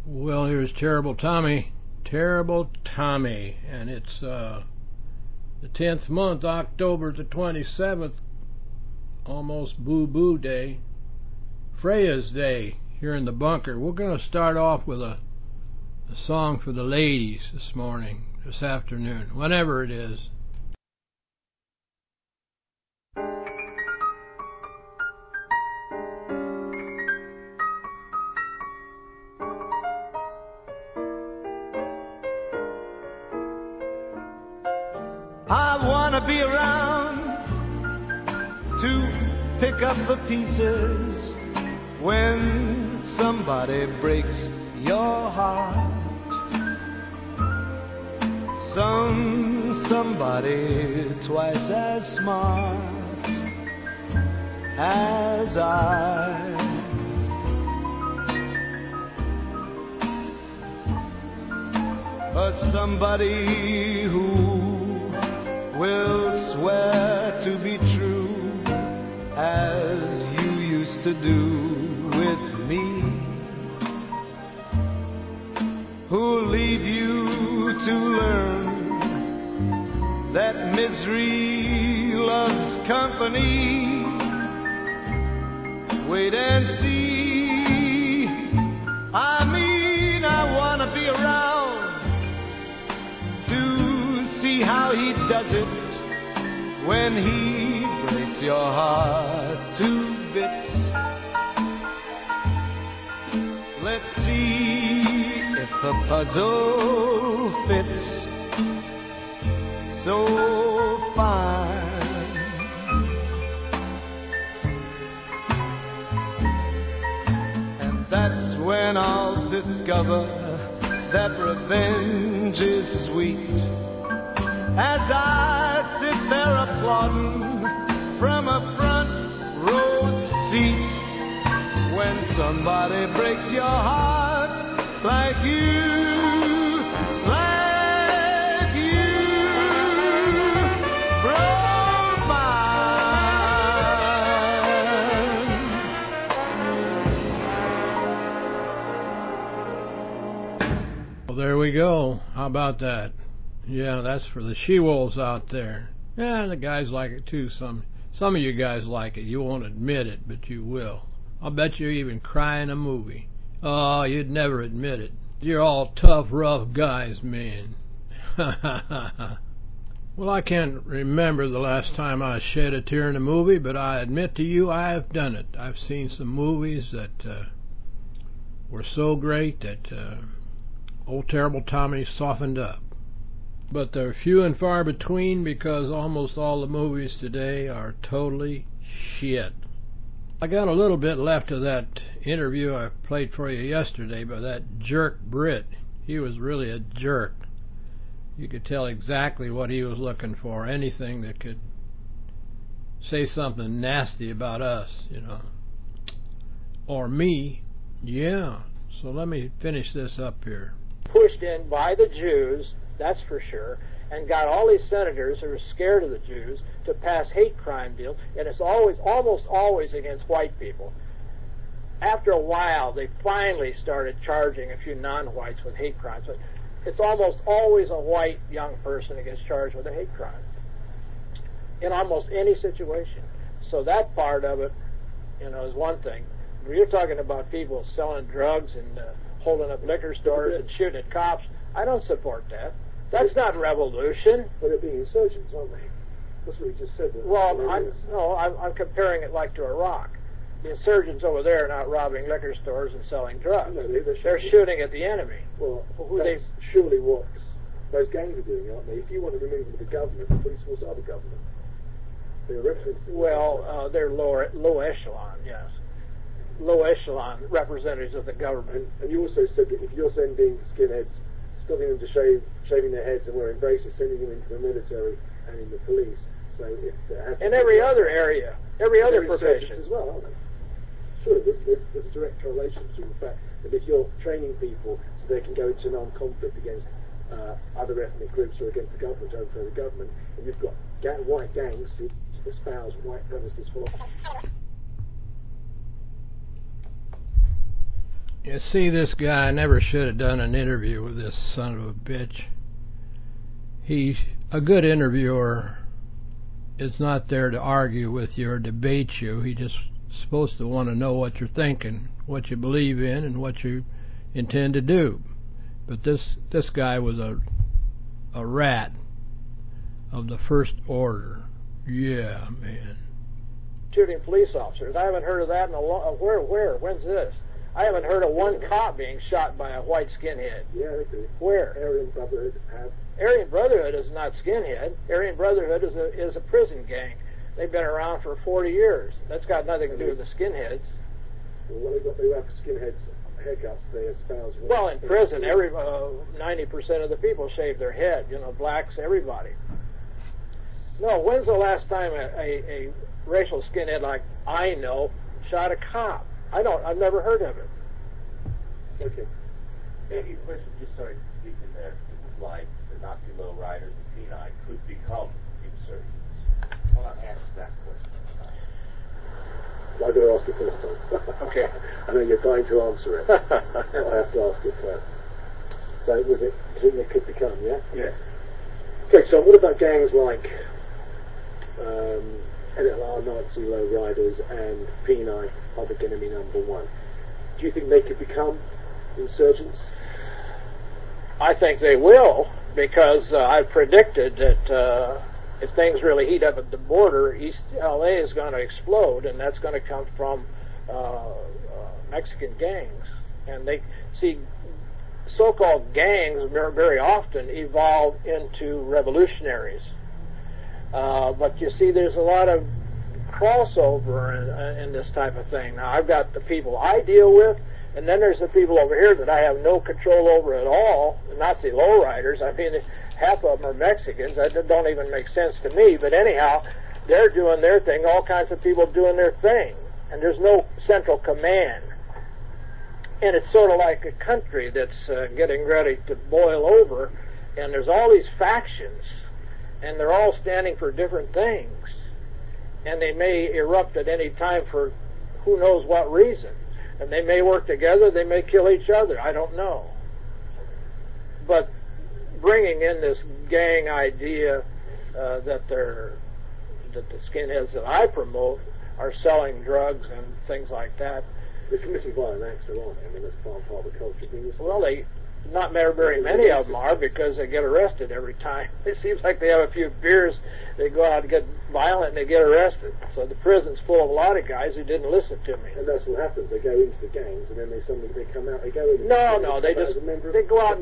Well, here's Terrible Tommy. Terrible Tommy. And it's the 10th month, October the 27th. Almost Boo-Boo Day. Freya's Day here in the bunker. We're going to start off with a song for the ladies this morning, this afternoon, whenever it is. I wanna be around to pick up the pieces when somebody breaks your heart. Somebody twice as smart as I. Somebody who will swear to be true as you used to do with me, who'll leave you to learn that misery loves company. Wait and see. I mean, I wanna be around to see how he does it when he breaks your heart to bits. Let's see if the puzzle fits so fine. And that's when I'll discover that revenge is sweet, as I sit there applauding from a front row seat when somebody breaks your heart like you broke mine. Well, there we go. How about that? Yeah, that's for the she-wolves out there. Yeah, the guys like it too. Some of you guys like it. You won't admit it, but you will. I'll bet you even cry in a movie. Oh, you'd never admit it. You're all tough, rough guys, man. Well, I can't remember the last time I shed a tear in a movie, but I admit to you I have done it. I've seen some movies that were so great that old Terrible Tommy softened up. But they're few and far between because almost all the movies today are totally shit. I got a little bit left of that interview I played for you yesterday by that jerk Brit. He was really a jerk. You could tell exactly what he was looking for. Anything that could say something nasty about us, you know. Or me. Yeah. So let me finish this up here. Pushed in by the Jews, that's for sure, and got all these senators who are scared of the Jews to pass hate crime bills, and it's almost always against white people. After a while, they finally started charging a few non-whites with hate crimes, but it's almost always a white young person that gets charged with a hate crime in almost any situation. So that part of it, you know, is one thing. When you're talking about people selling drugs and holding up liquor stores and shooting at cops, I don't support that. That's not revolution. But they're being insurgents, aren't they? That's what you just said. Well, I'm comparing it like to Iraq. The insurgents over there are not robbing liquor stores and selling drugs. No, they're shooting at the enemy. Well, that's surely what those gangs are doing, aren't they? If you want to remove them from the government, the police force are the government. They're representatives. Well, they're low echelon, yes. Low echelon representatives of the government. And you also said that if you're sending skinheads, stopping them to shaving their heads and wearing braces, sending them into the military and in the police. So if in every other area, every other profession as well, aren't they? Sure, there's a direct correlation between the fact that if you're training people so they can go into non-conflict against other ethnic groups or against the government, overthrow the government, and you've got white gangs who espouse white premises for. You see, this guy never should have done an interview with this son of a bitch. A good interviewer is not there to argue with you or debate you. He's just supposed to want to know what you're thinking, what you believe in, and what you intend to do. But this guy was a rat of the first order. Yeah, man. Shooting police officers. I haven't heard of that in a long... Where? When's this? I haven't heard of one cop being shot by a white skinhead. Yeah, they do. Where? Aryan Brotherhood have. Aryan Brotherhood is not skinhead. Aryan Brotherhood is a prison gang. They've been around for 40 years. That's got nothing to do with the skinheads. Well, they have skinheads haircuts. They espouse. Well, in prison, 90% of the people shave their head. You know, blacks, everybody. No, when's the last time a racial skinhead like I know shot a cop? I've never heard of it. Okay. Maybe a question, just sorry to speak in there. It was like the Nazi lowriders and Peni could become insurgents. I want to ask that question. I'm going to ask it first time. Okay. I know you're dying to answer it. I have to ask it first. So was it, you think they could become, yeah? Yeah. Okay, so what about gangs like NLR, Nazi lowriders, and Peni, Public Enemy number one? Do you think they could become insurgents? I think they will, because I've predicted that if things really heat up at the border, East LA is going to explode, and that's going to come from Mexican gangs. And they see so-called gangs very often evolve into revolutionaries. But you see, there's a lot of crossover in this type of thing. Now, I've got the people I deal with, and then there's the people over here that I have no control over at all, the Nazi lowriders. I mean, half of them are Mexicans. That don't even make sense to me. But anyhow, they're doing their thing, all kinds of people doing their thing. And there's no central command. And it's sort of like a country that's getting ready to boil over, and there's all these factions, and they're all standing for different things. And they may erupt at any time for who knows what reason. And they may work together, they may kill each other, I don't know. But bringing in this gang idea that the skinheads that I promote are selling drugs and things like that. They're committing violent acts, aren't they? I mean, that's part of the culture. Well, not very many of them are, because they get arrested every time. It seems like they have a few beers, they go out and get violent and they get arrested. So the prison's full of a lot of guys who didn't listen to me. And that's what happens. They go into the gangs and then they come out. They go in. No, they go out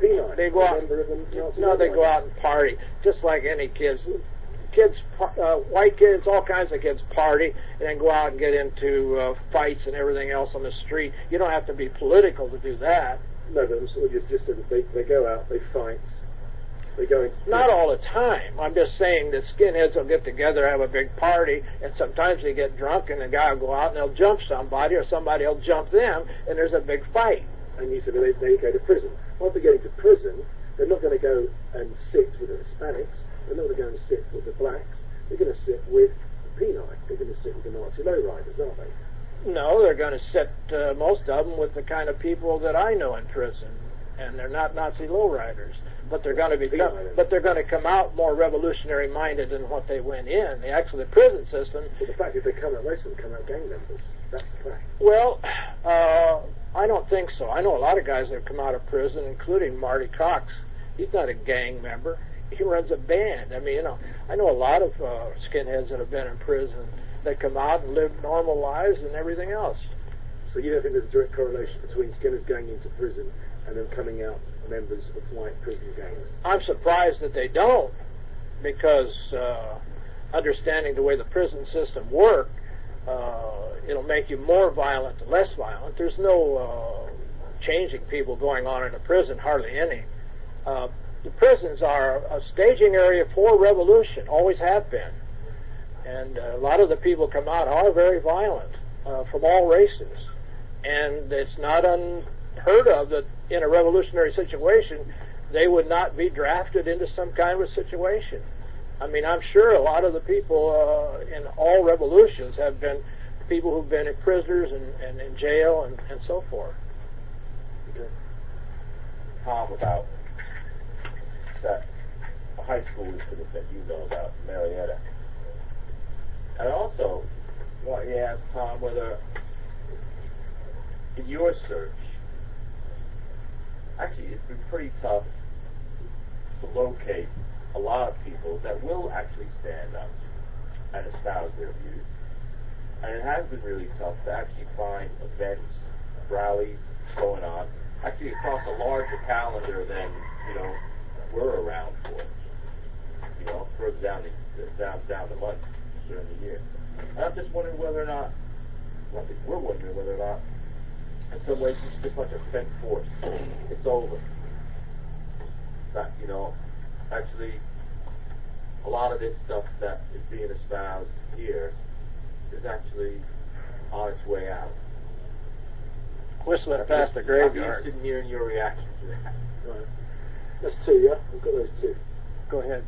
and party, just like any kids. White kids, all kinds of kids party and then go out and get into fights and everything else on the street. You don't have to be political to do that. No, but I'm sort of just said that they go out, they fight, they go into... Not all the time. I'm just saying that skinheads will get together, have a big party, and sometimes they get drunk and the guy will go out and they'll jump somebody or somebody will jump them and there's a big fight. And you said they go to prison. Once they're getting to prison, they're not going to go and sit with the Hispanics, they're not going to go and sit with the blacks, they're going to sit with the Peni, they're going to sit with the Nazi lowriders, aren't they? No, they're going to sit, most of them, with the kind of people that I know in prison, and they're not Nazi lowriders. But they're going to come out more revolutionary minded than what they went in. The prison system. But the fact is, they come out, most of them come out gang members. That's the fact. Well, I don't think so. I know a lot of guys that have come out of prison, including Marty Cox. He's not a gang member. He runs a band. I mean, I know a lot of skinheads that have been in prison. They come out and live normal lives and everything else. So you don't think there's a direct correlation between skinheads going into prison and then coming out members of white prison gangs? I'm surprised that they don't, because understanding the way the prison system works, it'll make you more violent and less violent. There's no changing people going on in a prison, hardly any. The prisons are a staging area for revolution, always have been. And a lot of the people come out are very violent from all races. And it's not unheard of that in a revolutionary situation, they would not be drafted into some kind of a situation. I mean, I'm sure a lot of the people in all revolutions have been people who've been prisoners and in jail and so forth. Okay. Tom about that a high school incident that you know about, Marietta. And also, want you to ask Tom whether, in your search, actually it's been pretty tough to locate a lot of people that will actually stand up and espouse their views. And it has been really tough to actually find events, rallies going on, actually across a larger calendar than, we're around for. Further down the month during the year. And I'm just wondering whether or not, we're wondering whether or not, in some ways, it's just like a spent force. It's over. That, actually, a lot of this stuff that is being espoused here is actually on its way out. Whistling past the graveyard. I'm interested in hearing your reaction to that. Right. That's two, yeah? We've got those two. Go ahead.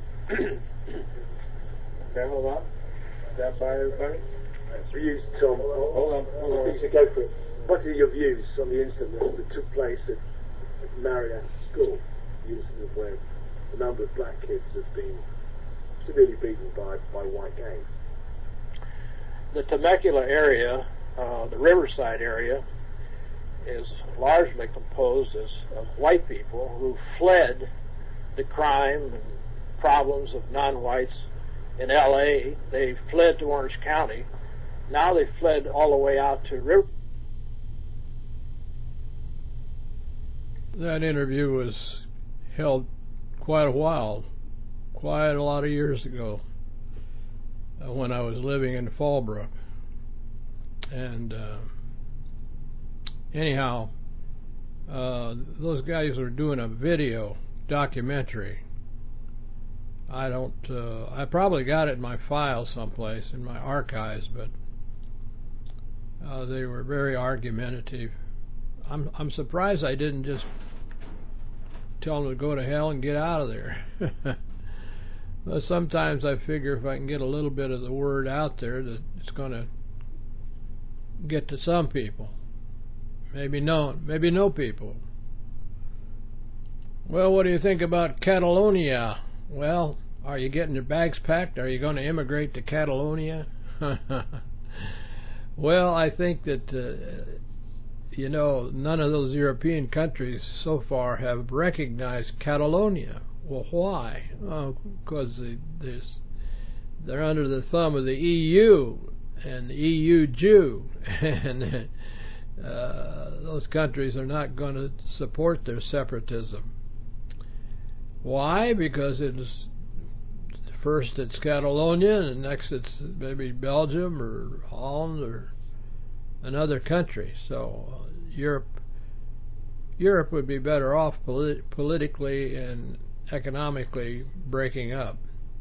Okay, hold on. Stand by, everybody. Views, Tom. Hold on. You should go for it. What are your views on the incident that took place at Marietta School? The incident where a number of black kids have been severely beaten by white gangs. The Temecula area, the Riverside area, is largely composed of white people who fled the crime and problems of non-whites in L.A. They fled to Orange County. Now they fled all the way out to River. That interview was held quite a lot of years ago, when I was living in Fallbrook. And anyhow, those guys were doing a video documentary. I probably got it in my file someplace in my archives, but they were very argumentative. I'm surprised I didn't just tell them to go to hell and get out of there. But sometimes I figure if I can get a little bit of the word out there, that it's going to get to some people. Maybe no people. Well, what do you think about Catalonia? Well, are you getting your bags packed? Are you going to immigrate to Catalonia? Well, I think that, none of those European countries so far have recognized Catalonia. Well, why? Because they're under the thumb of the EU and the EU Jew, and those countries are not going to support their separatism. Why? Because first it's Catalonia, and next it's maybe Belgium or Holland or another country. So Europe would be better off politically and economically breaking up.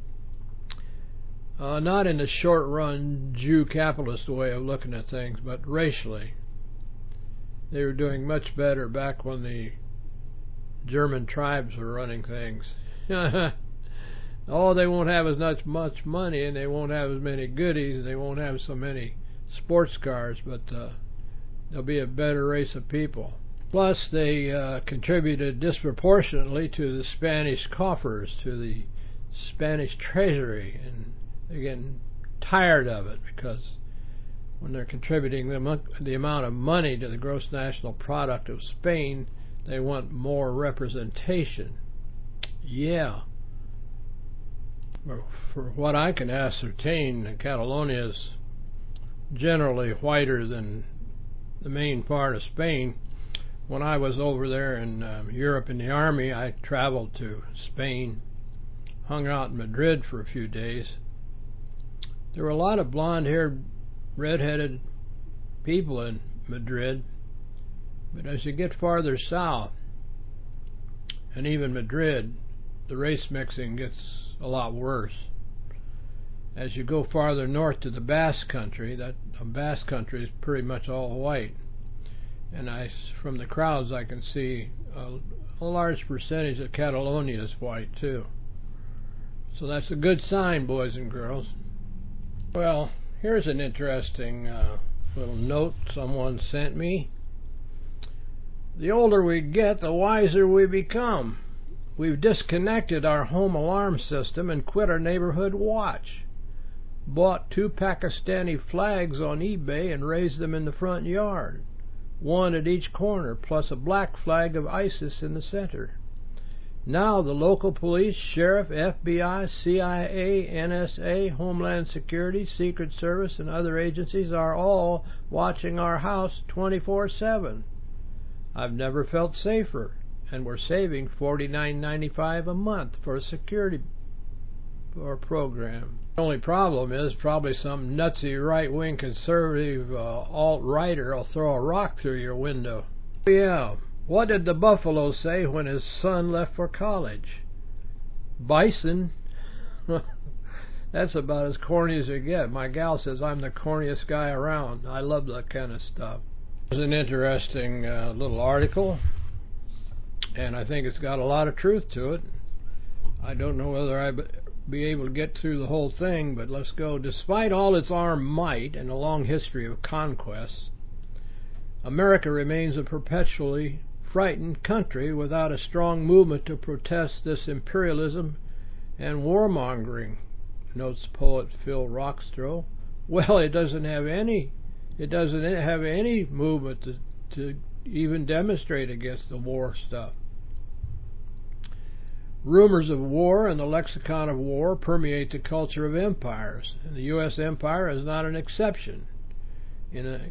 Not in the short-run Jew capitalist way of looking at things, but racially. They were doing much better back when the German tribes were running things. Oh, they won't have as much money, and they won't have as many goodies, and they won't have so many sports cars, but they'll be a better race of people. Plus, they contributed disproportionately to the Spanish coffers, to the Spanish treasury, and they're getting tired of it, because when they're contributing the amount of money to the gross national product of Spain, they want more representation. Yeah. For what I can ascertain, Catalonia is generally whiter than the main part of Spain. When I was over there in Europe in the army, I traveled to Spain, hung out in Madrid for a few days. There were a lot of blonde-haired, red-headed people in Madrid, but as you get farther south, and even Madrid, the race mixing gets a lot worse. As you go farther north to the Basque Country, that Basque Country is pretty much all white. And from the crowds I can see a large percentage of Catalonia is white too. So that's a good sign, boys and girls. Well, here's an interesting little note someone sent me. The older we get, the wiser we become. We've disconnected our home alarm system and quit our neighborhood watch. Bought 2 Pakistani flags on eBay and raised them in the front yard, 1 at each corner, plus a black flag of ISIS in the center. Now the local police, sheriff, FBI, CIA, NSA, Homeland Security, Secret Service, and other agencies are all watching our house 24/7. I've never felt safer, and we're saving $49.95 a month for a security program. The only problem is probably some nutsy right-wing conservative alt-righter will throw a rock through your window. Yeah, what did the buffalo say when his son left for college? Bison. That's about as corny as it gets. My gal says I'm the corniest guy around. I love that kind of stuff. It's an interesting little article, and I think it's got a lot of truth to it. I don't know whether I'll be able to get through the whole thing, but let's go. Despite all its armed might and a long history of conquests, America remains a perpetually frightened country without a strong movement to protest this imperialism and warmongering, notes poet Phil Rockstro. Well, it doesn't have any movement to even demonstrate against the war stuff. Rumors of war and the lexicon of war permeate the culture of empires, and the U.S. empire is not an exception. In a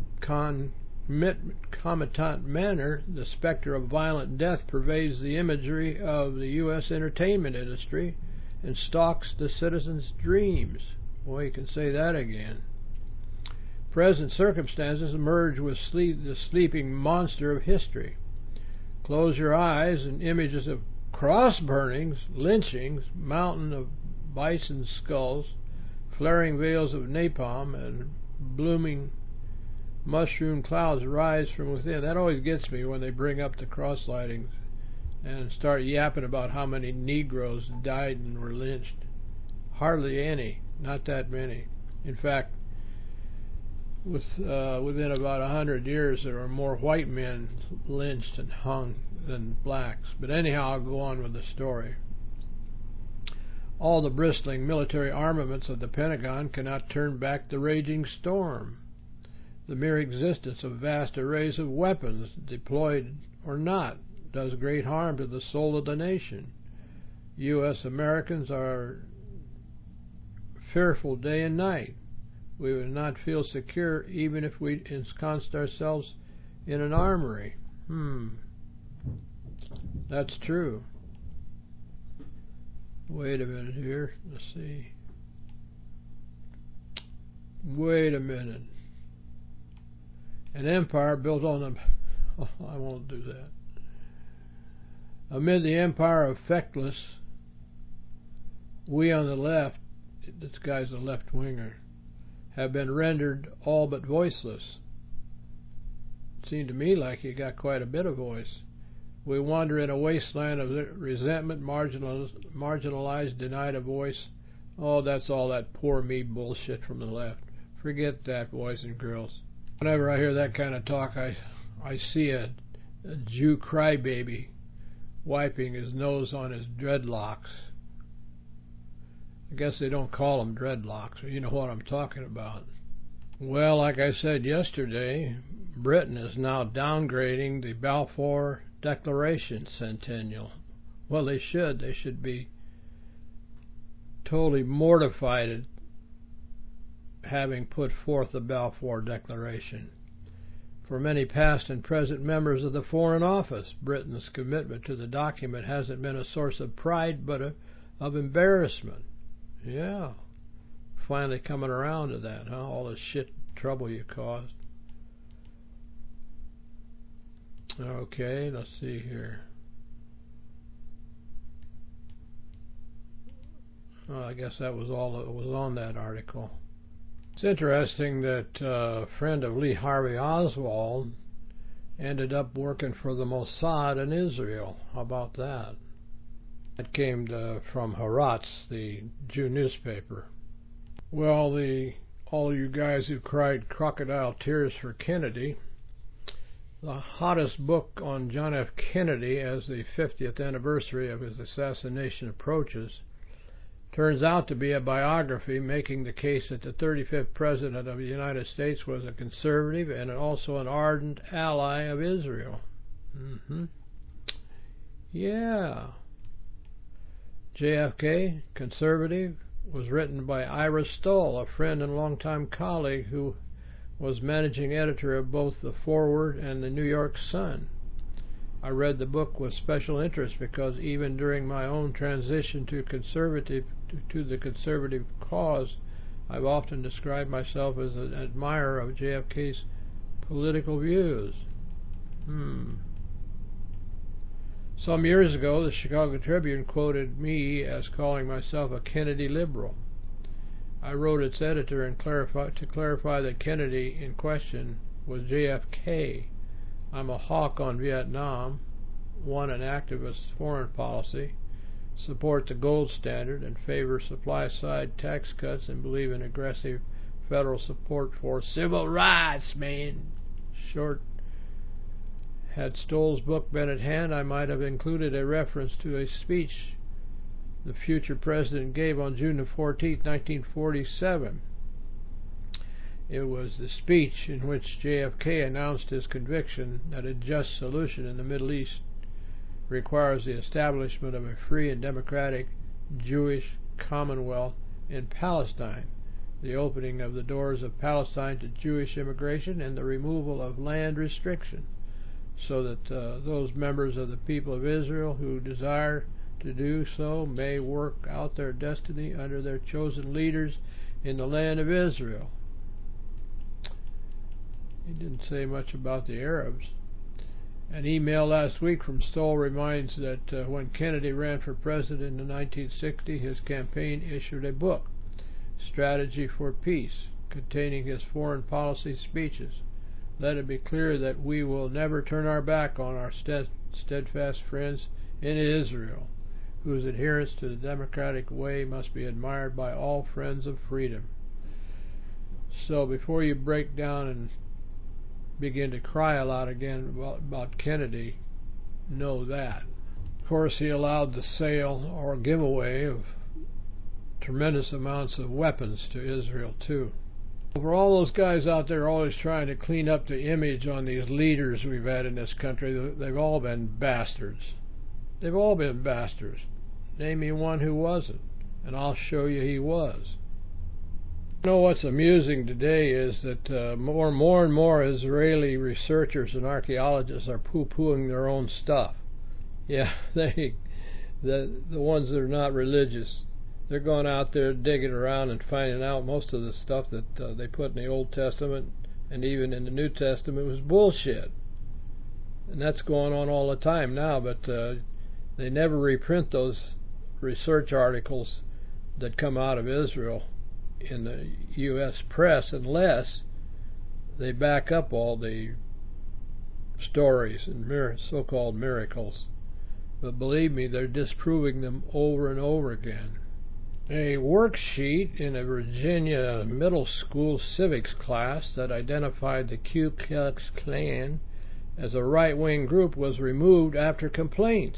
concomitant manner, the specter of violent death pervades the imagery of the U.S. entertainment industry and stalks the citizens' dreams. Boy, you can say that again. Present circumstances emerge with the sleeping monster of history. Close your eyes and images of cross burnings, lynchings, mountain of bison skulls, flaring veils of napalm, and blooming mushroom clouds rise from within. That always gets me when they bring up the cross lightings and start yapping about how many Negroes died and were lynched. Hardly any, not that many. In fact, within about 100 years, there were more white men lynched and hung than blacks. But anyhow, I'll go on with the story. All the bristling military armaments of the Pentagon cannot turn back the raging storm. The mere existence of vast arrays of weapons, deployed or not, does great harm to the soul of the nation. U.S. Americans are fearful day and night. We would not feel secure even if we ensconced ourselves in an armory. That's true. Wait a minute here. Let's see. Wait a minute. An empire built on the... Oh, I won't do that. Amid the empire of feckless, we on the left, this guy's a left-winger, have been rendered all but voiceless. It seemed to me like he got quite a bit of voice. We wander in a wasteland of resentment, marginalized, denied a voice. Oh, that's all that poor me bullshit from the left. Forget that, boys and girls. Whenever I hear that kind of talk, I see a Jew crybaby wiping his nose on his dreadlocks. I guess they don't call them dreadlocks, but you know what I'm talking about. Well, like I said yesterday, Britain is now downgrading the Balfour Declaration centennial. Well, they should. They should be totally mortified at having put forth the Balfour Declaration. For many past and present members of the Foreign Office, Britain's commitment to the document hasn't been a source of pride, but of embarrassment. Yeah, finally coming around to that, huh? All the shit trouble you caused. Okay, let's see here. Oh, I guess that was all that was on that article. It's interesting that a friend of Lee Harvey Oswald ended up working for the Mossad in Israel. How about that? That came from Haaretz, the Jew newspaper. Well, all you guys who cried crocodile tears for Kennedy The hottest book on John F. Kennedy as the 50th anniversary of his assassination approaches turns out to be a biography making the case that the 35th President of the United States was a conservative and also an ardent ally of Israel. Yeah. JFK, Conservative, was written by Ira Stoll, a friend and longtime colleague who was managing editor of both The Forward and the New York Sun. I read the book with special interest because even during my own transition to the conservative cause, I've often described myself as an admirer of JFK's political views. Some years ago, the Chicago Tribune quoted me as calling myself a Kennedy liberal. I wrote its editor and to clarify that Kennedy in question was JFK. I'm a hawk on Vietnam, want an activist foreign policy, support the gold standard and favor supply-side tax cuts, and believe in aggressive federal support for civil rights, man. Short. Had Stoll's book been at hand, I might have included a reference to a speech the future president gave on June 14, 1947. It was the speech in which JFK announced his conviction that a just solution in the Middle East requires the establishment of a free and democratic Jewish commonwealth in Palestine, the opening of the doors of Palestine to Jewish immigration, and the removal of land restrictions, so that those members of the people of Israel who desire to do so may work out their destiny under their chosen leaders in the land of Israel. He didn't say much about the Arabs. An email last week from Stoll reminds that when Kennedy ran for president in 1960, his campaign issued a book, Strategy for Peace, containing his foreign policy speeches. Let it be clear that we will never turn our back on our steadfast friends in Israel, whose adherence to the democratic way must be admired by all friends of freedom. So before you break down and begin to cry a lot again about Kennedy, know that. Of course, he allowed the sale or giveaway of tremendous amounts of weapons to Israel, too. For all those guys out there always trying to clean up the image on these leaders we've had in this country, they've all been bastards. They've all been bastards. Name me one who wasn't, and I'll show you he was. You know what's amusing today is that more and more Israeli researchers and archaeologists are poo-pooing their own stuff. Yeah, the ones that are not religious. They're going out there digging around and finding out most of the stuff that they put in the Old Testament and even in the New Testament was bullshit. And that's going on all the time now, but they never reprint those research articles that come out of Israel in the U.S. press unless they back up all the stories and so-called miracles. But believe me, they're disproving them over and over again. A worksheet in a Virginia middle school civics class that identified the Ku Klux Klan as a right-wing group was removed after complaints.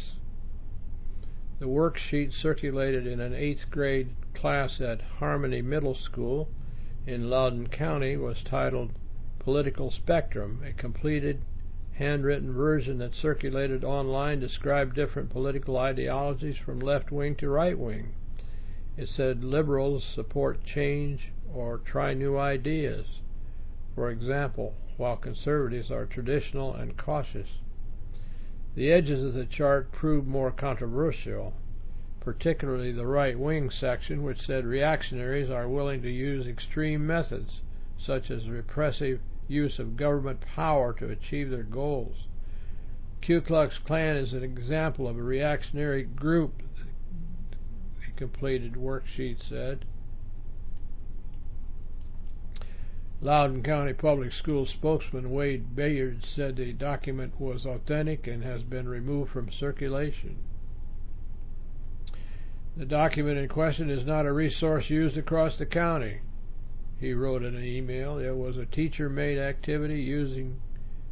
The worksheet circulated in an 8th grade class at Harmony Middle School in Loudoun County was titled Political Spectrum. A completed handwritten version that circulated online described different political ideologies from left-wing to right-wing. It said liberals support change or try new ideas, for example, while conservatives are traditional and cautious. The edges of the chart proved more controversial, particularly the right-wing section, which said reactionaries are willing to use extreme methods, such as repressive use of government power to achieve their goals. Ku Klux Klan is an example of a reactionary group, the completed worksheet said. Loudoun County Public Schools spokesman Wade Bayard said the document was authentic and has been removed from circulation. The document in question is not a resource used across the county, he wrote in an email. It was a teacher-made activity using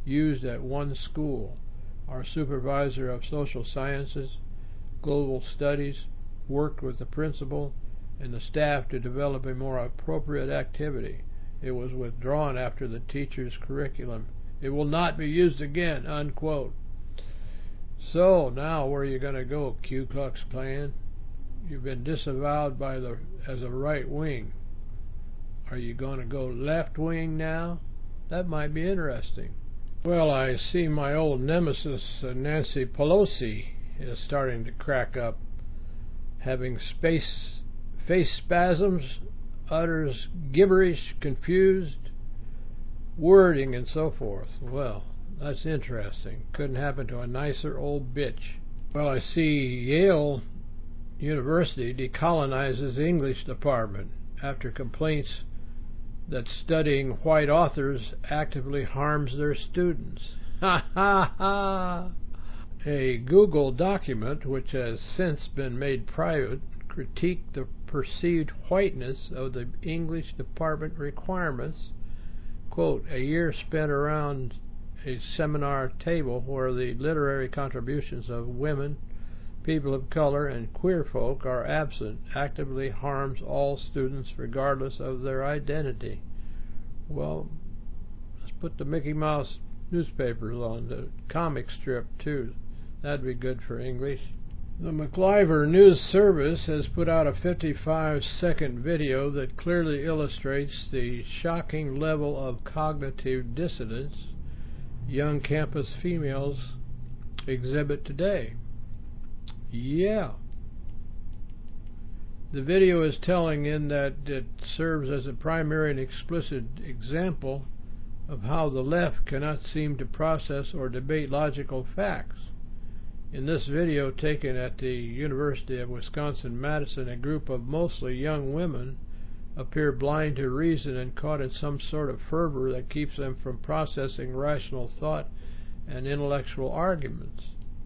used at one school. Our supervisor of social sciences, global studies, worked with the principal and the staff to develop a more appropriate activity. It was withdrawn after the teacher's curriculum. It will not be used again, unquote. So, now where are you going to go, Ku Klux Klan? You've been disavowed as a right wing. Are you going to go left wing now? That might be interesting. Well, I see my old nemesis, Nancy Pelosi, is starting to crack up, having face spasms, utters gibberish, confused wording, and so forth. Well, that's interesting. Couldn't happen to a nicer old bitch. Well, I see Yale University decolonizes English department after complaints that studying white authors actively harms their students. Ha ha ha! A Google document, which has since been made private, critiqued the perceived whiteness of the English department requirements. Quote, a year spent around a seminar table where the literary contributions of women, people of color, and queer folk are absent actively harms all students regardless of their identity. Well, let's put the Mickey Mouse newspapers on, the comic strip too. That'd be good for English. The McIver News Service has put out a 55-second video that clearly illustrates the shocking level of cognitive dissonance young campus females exhibit today. Yeah. The video is telling in that it serves as a primary and explicit example of how the left cannot seem to process or debate logical facts. In this video taken at the University of Wisconsin-Madison, a group of mostly young women appear blind to reason and caught in some sort of fervor that keeps them from processing rational thought and intellectual arguments.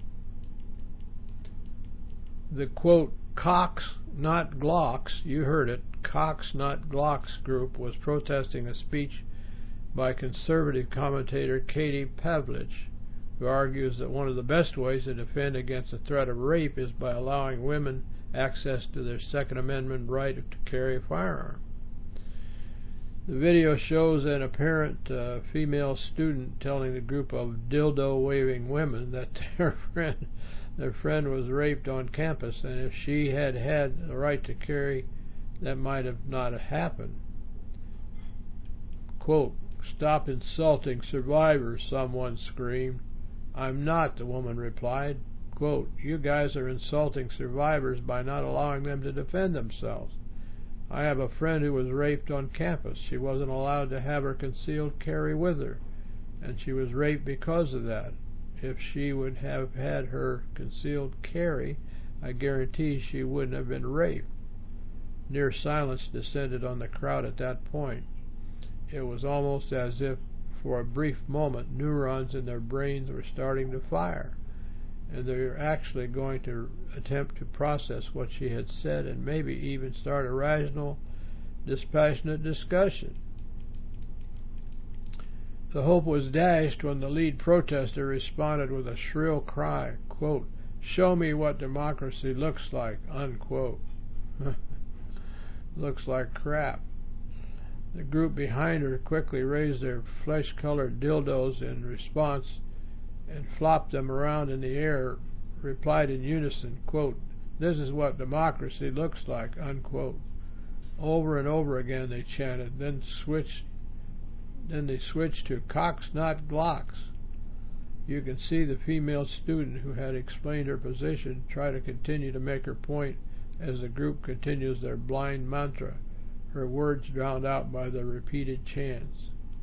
The, quote, Cox, not Glocks, you heard it, Cox, not Glocks group was protesting a speech by conservative commentator Katie Pavlich, who argues that one of the best ways to defend against the threat of rape is by allowing women access to their Second Amendment right to carry a firearm. The video shows an apparent female student telling the group of dildo-waving women that their friend was raped on campus, and if she had had the right to carry, that might have not happened. Quote, stop insulting survivors, someone screamed. I'm not, the woman replied. Quote, you guys are insulting survivors by not allowing them to defend themselves. I have a friend who was raped on campus. She wasn't allowed to have her concealed carry with her, and she was raped because of that. If she would have had her concealed carry, I guarantee she wouldn't have been raped. Near silence descended on the crowd at that point. It was almost as if, for a brief moment, neurons in their brains were starting to fire, and they were actually going to attempt to process what she had said and maybe even start a rational, dispassionate discussion. The hope was dashed when the lead protester responded with a shrill cry, quote, show me what democracy looks like, unquote. Looks like crap. The group behind her quickly raised their flesh-colored dildos in response and flopped them around in the air, replied in unison, quote, this is what democracy looks like, unquote. Over and over again they chanted, then they switched to Cox, not Glocks. You can see the female student who had explained her position try to continue to make her point as the group continues their blind mantra, her words drowned out by the repeated chants.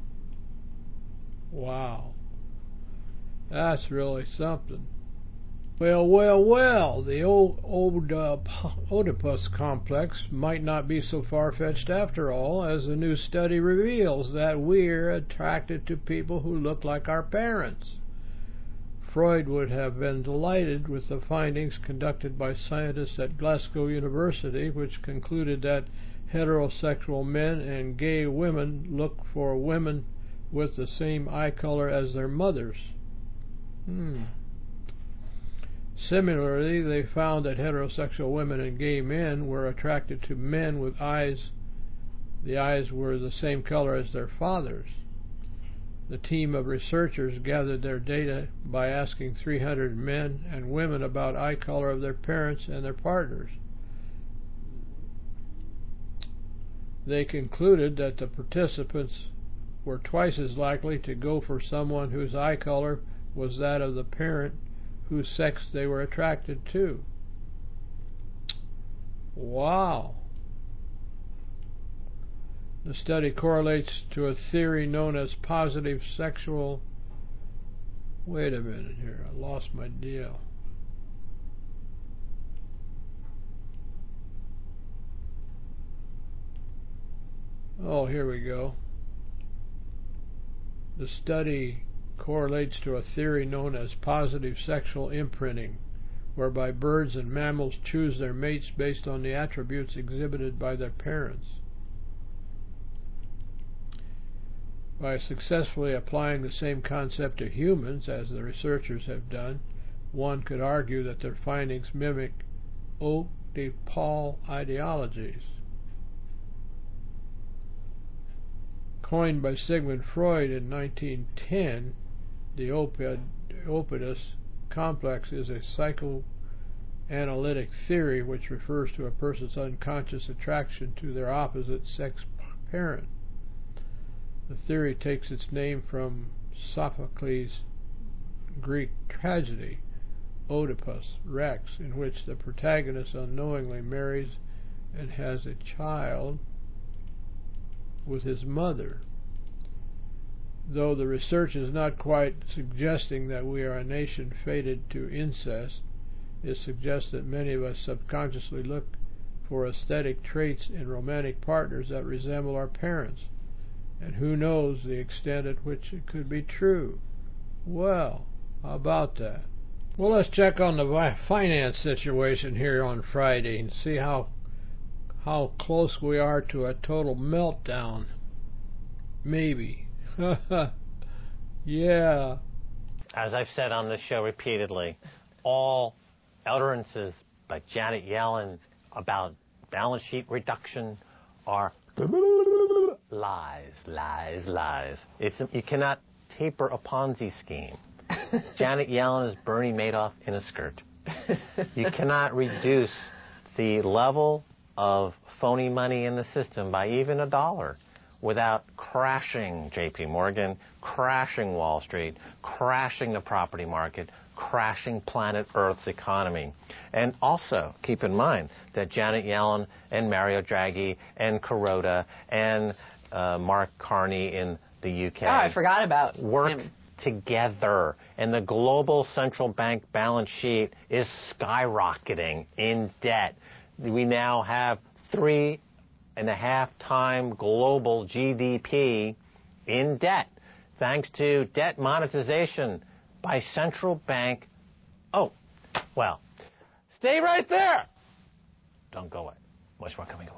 Wow. That's really something. Well, the old Oedipus complex might not be so far-fetched after all, as the new study reveals that we're attracted to people who look like our parents. Freud would have been delighted with the findings conducted by scientists at Glasgow University, which concluded that heterosexual men and gay women look for women with the same eye color as their mothers. Similarly, they found that heterosexual women and gay men were attracted to men with eyes. The eyes were the same color as their fathers. The team of researchers gathered their data by asking 300 men and women about eye color of their parents and their partners. They concluded that the participants were twice as likely to go for someone whose eye color was that of the parent whose sex they were attracted to. Wow. The study correlates to a theory known as positive sexual... Wait a minute here, I lost my deal. Oh, here we go. The study correlates to a theory known as positive sexual imprinting, whereby birds and mammals choose their mates based on the attributes exhibited by their parents. By successfully applying the same concept to humans, as the researchers have done, one could argue that their findings mimic Oedipal ideologies. Coined by Sigmund Freud in 1910, the Oedipus complex is a psychoanalytic theory which refers to a person's unconscious attraction to their opposite sex parent. The theory takes its name from Sophocles' Greek tragedy, Oedipus Rex, in which the protagonist unknowingly marries and has a child with his mother. Though the research is not quite suggesting that we are a nation fated to incest, it suggests that many of us subconsciously look for aesthetic traits in romantic partners that resemble our parents. And who knows the extent at which it could be true. Well, how about that? Well, let's check on the finance situation here on Friday and see how close we are to a total meltdown. Maybe. Yeah. As I've said on this show repeatedly, all utterances by Janet Yellen about balance sheet reduction are lies, lies, lies. You cannot taper a Ponzi scheme. Janet Yellen is Bernie Madoff in a skirt. You cannot reduce the level of phony money in the system by even $1 without crashing J.P. Morgan, crashing Wall Street, crashing the property market, crashing planet Earth's economy. And also keep in mind that Janet Yellen and Mario Draghi and Kuroda and Mark Carney in the UK. Oh, I forgot about work him. Together, and the global central bank balance sheet is skyrocketing in debt. We now have 3.5 times global GDP in debt, thanks to debt monetization by central bank. Oh, well, stay right there. Don't go away. Much more coming away.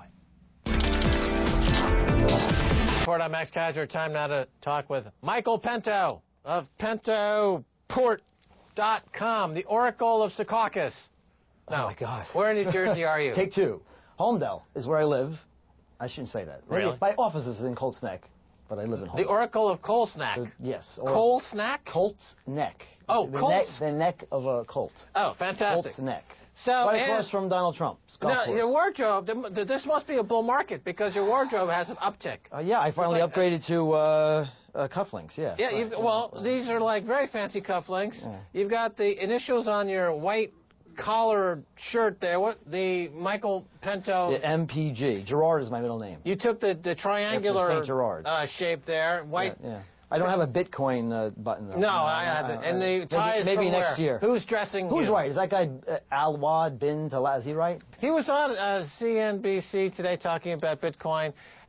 Report, I'm Max Kaiser. Time now to talk with Michael Pento of PentoPort.com, the Oracle of Secaucus. Oh, my God. Where in New Jersey are you? Take two. Holmdel is where I live. I shouldn't say that. Really? My office is in Colts Neck, but I live in Holmdel. The Oracle of Coal Snack. Yes. Coal Snack? Colts Neck. Oh, Colts. The neck of a colt. Oh, fantastic. Colts Neck. So, right across from Donald Trump. No, your wardrobe, this must be a bull market because your wardrobe has an uptick. Yeah, I finally upgraded to cufflinks, yeah. Yeah, well, these are like very fancy cufflinks. Yeah. You've got the initials on your white collared shirt there. What? The Michael Pento. The MPG. Gerard is my middle name. You took the triangular St. Gerard. Shape there. White. Yeah. I don't have a Bitcoin button, though. No, I have it. And the tie is maybe from next where? year. Who's dressing Who's you? right? Is that guy Alwad bin Talal? Is he right? He was on CNBC today talking about Bitcoin,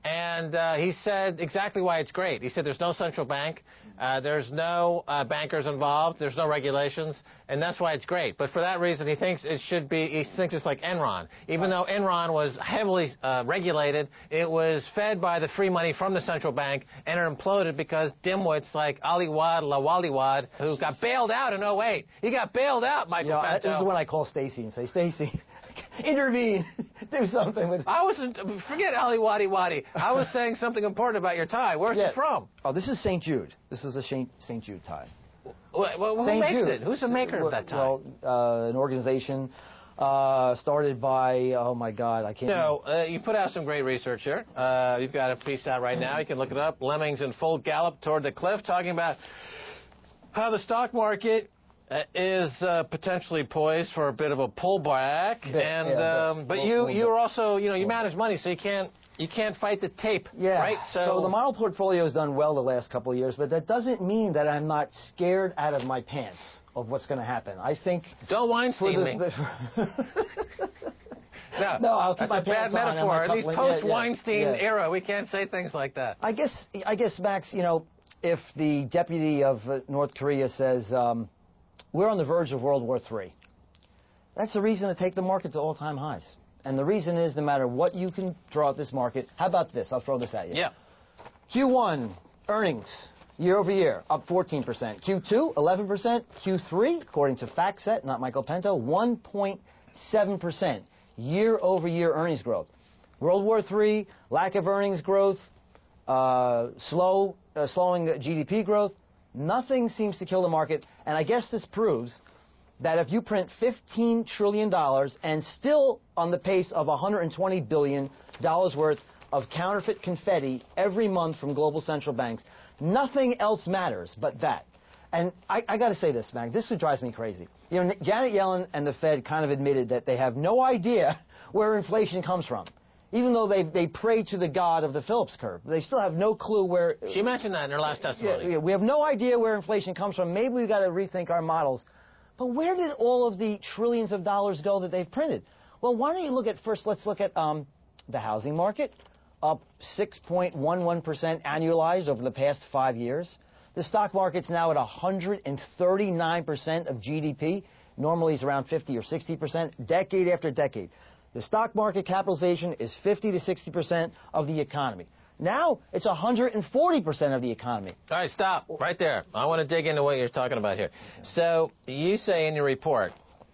And he said exactly why it's great. He said there's no central bank, there's no bankers involved, there's no regulations, and that's why it's great. But for that reason, he thinks it should be. He thinks it's like Enron. Even though Enron was heavily regulated, it was fed by the free money from the central bank, and it imploded because dimwits like Aliwad Lawaliwad, who got bailed out in '08. He got bailed out, Michael Pinto. This is when I call Stacy and say, Stacy, intervene, do something with. I wasn't. Forget Ali Wadi Wadi. I was saying something important about your tie. Where's it from? Oh, this is St. Jude. This is a St. Jude tie. Well, who makes it? Who's the maker of that tie? Well, an organization started by. Oh my God, I can't. You put out some great research here. You've got a piece out right now. You can look it up. Lemmings in full gallop toward the cliff, talking about how the stock market is potentially poised for a bit of a pullback, but you're also you manage money, so you can't fight the tape, right? So the model portfolio has done well the last couple of years, but that doesn't mean that I'm not scared out of my pants of what's going to happen. I think don't Weinstein me. No, I'll keep my pants on. Bad metaphor. At least post-Weinstein era, we can't say things like that. I guess, Max. If the deputy of North Korea says. We're on the verge of World War III. That's the reason to take the market to all-time highs. And the reason is, no matter what you can draw at this market, how about this? I'll throw this at you. Yeah. Q1 earnings, year over year, up 14%. Q2, 11%. Q3, according to FactSet, not Michael Pinto, 1.7% year-over-year earnings growth. World War III, lack of earnings growth, slowing GDP growth. Nothing seems to kill the market, and I guess this proves that if you print $15 trillion and still on the pace of $120 billion worth of counterfeit confetti every month from global central banks, nothing else matters but that. And I got to say this, Mac, this drives me crazy. Janet Yellen and the Fed kind of admitted that they have no idea where inflation comes from. Even though they pray to the god of the Phillips curve, they still have no clue where. She mentioned that in her last testimony. We have no idea where inflation comes from. Maybe we've got to rethink our models. But where did all of the trillions of dollars go that they've printed? Well, why don't you look at first? Let's look at the housing market, up 6.11% annualized over the past 5 years. The stock market's now at 139% of GDP. Normally, it's around 50 or 60%, decade after decade. The stock market capitalization is 50 to 60% of the economy. Now, it's 140% of the economy. All right, stop. Right there. I want to dig into what you're talking about here. So, you say in your report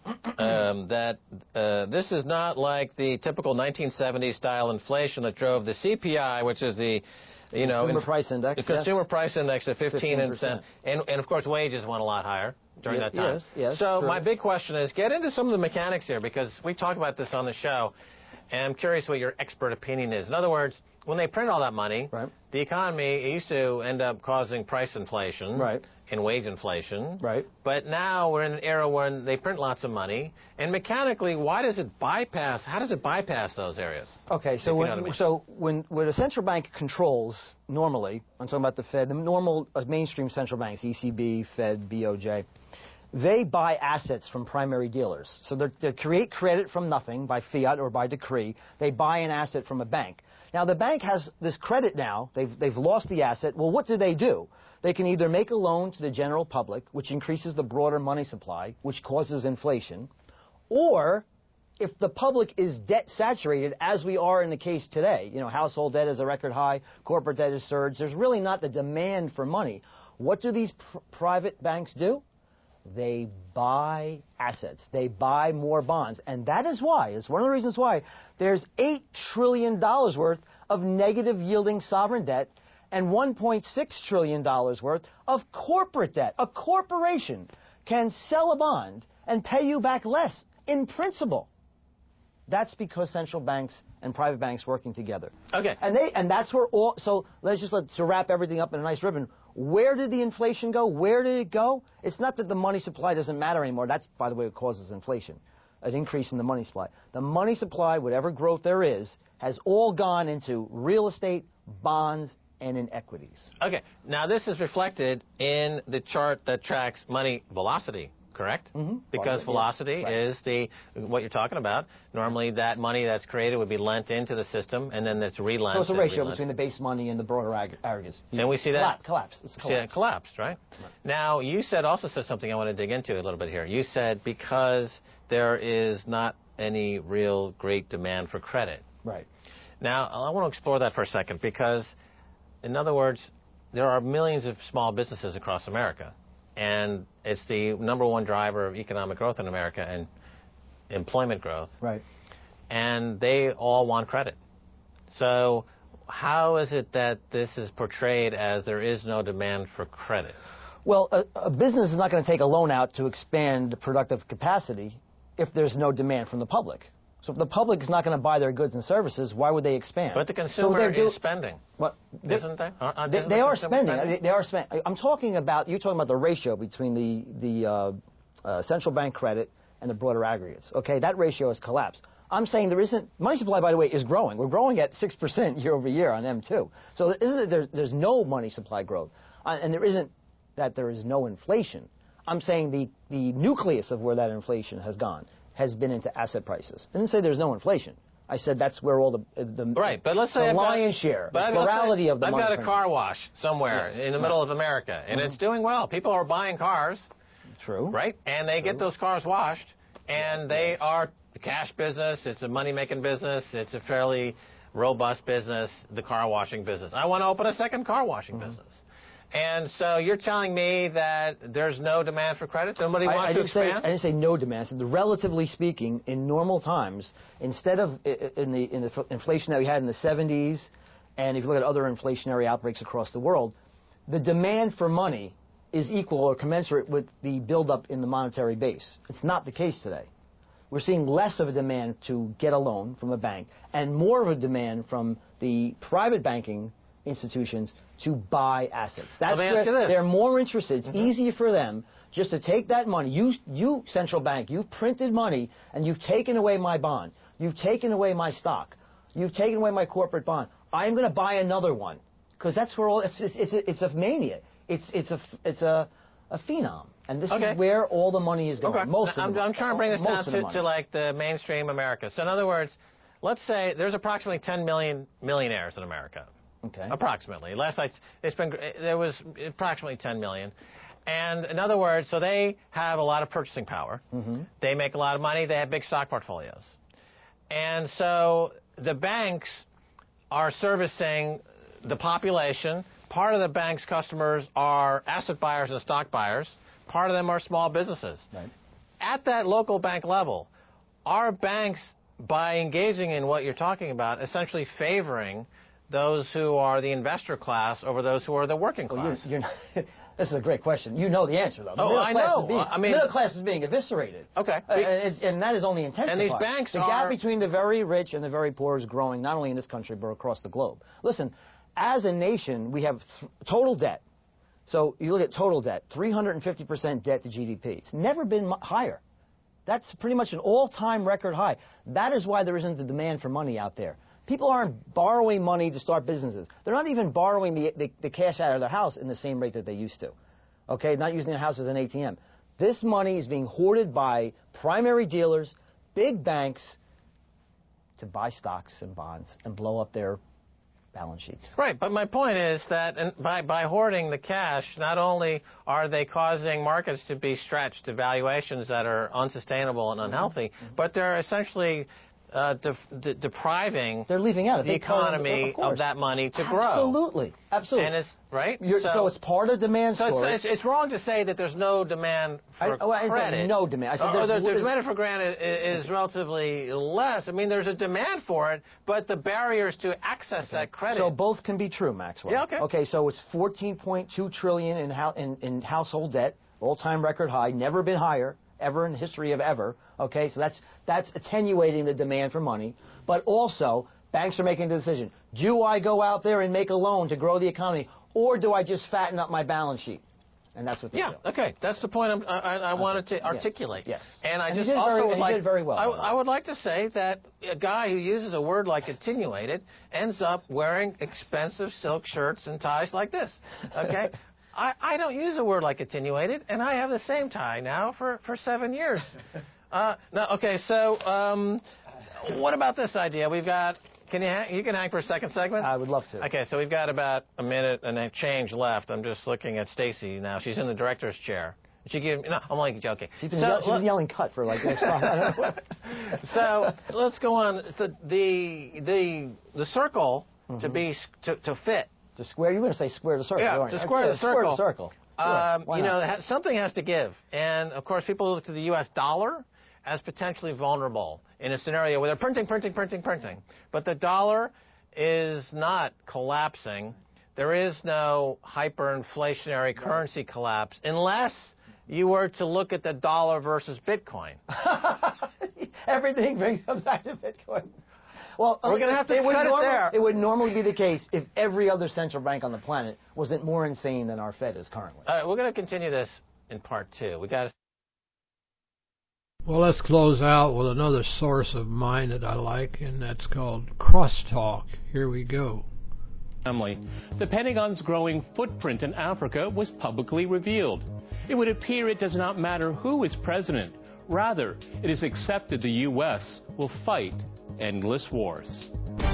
that this is not like the typical 1970s style inflation that drove the CPI, which is the Consumer Price Index. The Consumer Price Index at 15%. And of course, wages went a lot higher during that time. Yes, so true. my big question is, get into some of the mechanics here, because we talk about this on the show, and I'm curious what your expert opinion is. In other words, when they print all that money, right, the economy, it used to end up causing price inflation, right, and wage inflation. Right. But now we're in an era when they print lots of money, and mechanically, how does it bypass those areas? Okay, so when a central bank controls, normally, I'm talking about the Fed, the normal mainstream central banks, ECB, Fed, BOJ, they buy assets from primary dealers. So they create credit from nothing by fiat or by decree. They buy an asset from a bank. Now, the bank has this credit now. They've lost the asset. Well, what do? They can either make a loan to the general public, which increases the broader money supply, which causes inflation, or if the public is debt saturated, as we are in the case today, household debt is a record high, corporate debt has surged, there's really not the demand for money. What do these private banks do? They buy assets. They buy more bonds. And that is why, it's one of the reasons why, there's $8 trillion worth of negative yielding sovereign debt and $1.6 trillion worth of corporate debt. A corporation can sell a bond and pay you back less in principle. That's because central banks and private banks working together. Okay. And that's where so to wrap everything up in a nice ribbon, where did the inflation go? Where did it go? It's not that the money supply doesn't matter anymore. That's, by the way, what causes inflation, an increase in the money supply. The money supply, whatever growth there is, has all gone into real estate, bonds, and in equities. Okay. Now, this is reflected in the chart that tracks money velocity, correct? correct? Mm-hmm. Because velocity is what you're talking about. Normally, that money that's created would be lent into the system, and then it's relent. So it's a ratio between the base money and the broader aggregates. And we see that collapse. It's see that collapsed, right? Now, you also said something I want to dig into a little bit here. You said because there is not any real great demand for credit. Right. Now, I want to explore that for a second because, in other words, there are millions of small businesses across America, and it's the number one driver of economic growth in America and employment growth. Right. And they all want credit. So how is it that this is portrayed as there is no demand for credit? Well, a business is not going to take a loan out to expand productive capacity if there's no demand from the public. So if the public is not going to buy their goods and services, why would they expand? But the consumer is spending. What? Isn't they? They are spending. They are spending. You're talking about the ratio between the central bank credit and the broader aggregates. Okay, that ratio has collapsed. I'm saying there isn't, money supply, by the way, is growing. We're growing at 6% year over year on M2. So there's no money supply growth. And there isn't that there is no inflation. I'm saying the nucleus of where that inflation has gone has been into asset prices. I didn't say there's no inflation. I said that's where all the right. But let's say the lion's share, the plurality of the money. I've got a car wash somewhere in the middle of America, and it's doing well. People are buying cars. True. Right? And they get those cars washed, and they are a cash business. It's a money-making business. It's a fairly robust business, the car washing business. I want to open a second car washing business. And so you're telling me that there's no demand for credit? Somebody wants to expand? I didn't say no demand. I said, relatively speaking, in normal times, instead of in the inflation that we had in the 70s, and if you look at other inflationary outbreaks across the world, the demand for money is equal or commensurate with the buildup in the monetary base. It's not the case today. We're seeing less of a demand to get a loan from a bank and more of a demand from the private banking institutions to buy assets. That's where they're more interested. It's easier for them just to take that money. You central bank, you've printed money and you've taken away my bond. You've taken away my stock. You've taken away my corporate bond. I'm going to buy another one because that's where all it's a mania. It's a phenom, and this is where all the money is going. Most of I'm trying to bring this down to like the mainstream America. So in other words, let's say there's approximately 10 million millionaires in America. Okay. Approximately. Last night, there was approximately 10 million. And in other words, so they have a lot of purchasing power. Mm-hmm. They make a lot of money. They have big stock portfolios. And so the banks are servicing the population. Part of the bank's customers are asset buyers and stock buyers. Part of them are small businesses. Right. At that local bank level, are banks, by engaging in what you're talking about, essentially favoring those who are the investor class over those who are the working class? You're not, this is a great question. You know the answer, though. I know. The middle class is being eviscerated. Okay. And that is only intensified. And these banks the gap between the very rich and the very poor is growing, not only in this country, but across the globe. Listen, as a nation, we have total debt. So you look at total debt, 350% debt to GDP. It's never been higher. That's pretty much an all-time record high. That is why there isn't the demand for money out there. People aren't borrowing money to start businesses. They're not even borrowing the cash out of their house in the same rate that they used to. Okay, not using their house as an ATM. This money is being hoarded by primary dealers, big banks, to buy stocks and bonds and blow up their balance sheets. Right, but my point is that by hoarding the cash, not only are they causing markets to be stretched to valuations that are unsustainable and unhealthy, but they're essentially depriving they're leaving out the economy of that money to grow. Absolutely. And it's, right? So it's part of demand story. So it's wrong to say that there's no demand for credit. I said no demand. I said the demand for credit is relatively less. I mean, there's a demand for it, but the barriers to access that credit. So both can be true, Maxwell. Yeah, okay. Okay, so it's $14.2 trillion in household debt, all-time record high, never been higher, ever in the history of ever. Okay, so that's attenuating the demand for money. But also, banks are making the decision. Do I go out there and make a loan to grow the economy, or do I just fatten up my balance sheet? And that's what they do. Okay. That's the point I wanted to articulate. Yes. And I he did very well. I would like to say that a guy who uses a word like attenuated ends up wearing expensive silk shirts and ties like this. Okay? I don't use a word like attenuated, and I have the same tie now for 7 years. No, okay, so what about this idea? We've got, you can hang for a second segment? I would love to. Okay, so we've got about a minute and a change left. I'm just looking at Stacy now. She's in the director's chair. She gave me, no, I'm only joking. She's been yelling cut for like next time. I don't know. So let's go on. The circle to be to fit. To square, you're going to say square the circle. Yeah, to square the circle. Square the circle. Sure, something has to give, and of course, people look to the U.S. dollar as potentially vulnerable in a scenario where they're printing, but the dollar is not collapsing. There is no hyperinflationary currency collapse unless you were to look at the dollar versus Bitcoin. Everything comes back to Bitcoin. Well, we're going to have to cut it there. It would normally be the case if every other central bank on the planet wasn't more insane than our Fed is currently. All right, we're going to continue this in part 2. We got to. Well, let's close out with another source of mine that I like, and that's called Crosstalk. Here we go. The Pentagon's growing footprint in Africa was publicly revealed. It would appear it does not matter who is president. Rather, it is accepted the U.S. will fight endless wars.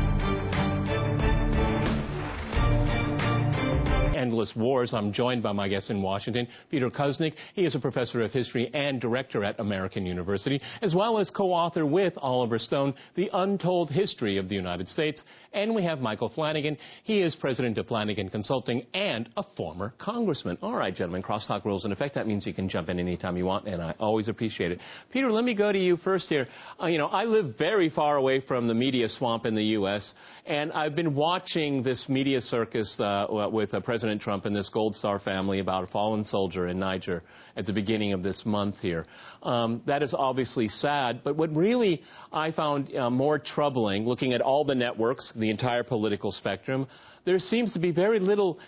Endless wars. I'm joined by my guest in Washington, Peter Kuznick. He is a professor of history and director at American University, as well as co-author with Oliver Stone, The Untold History of the United States. And we have Michael Flanagan. He is president of Flanagan Consulting and a former congressman. All right, gentlemen, crosstalk rules in effect. That means you can jump in anytime you want, and I always appreciate it. Peter, let me go to you first here. I live very far away from the media swamp in the U.S., and I've been watching this media circus with President Trump and this Gold Star family about a fallen soldier in Niger at the beginning of this month here. That is obviously sad, but what really I found more troubling, looking at all the networks, the entire political spectrum, there seems to be very little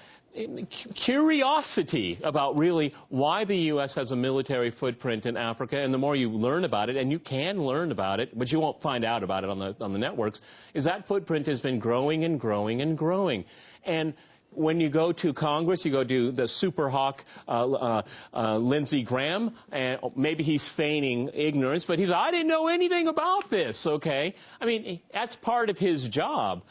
curiosity about really why the U.S. has a military footprint in Africa, and the more you learn about it, and you can learn about it, but you won't find out about it on the networks, is that footprint has been growing and growing and growing. And when you go to Congress, you go to the super hawk Lindsey Graham, and maybe he's feigning ignorance, but he's, I didn't know anything about this, okay? I mean, that's part of his job.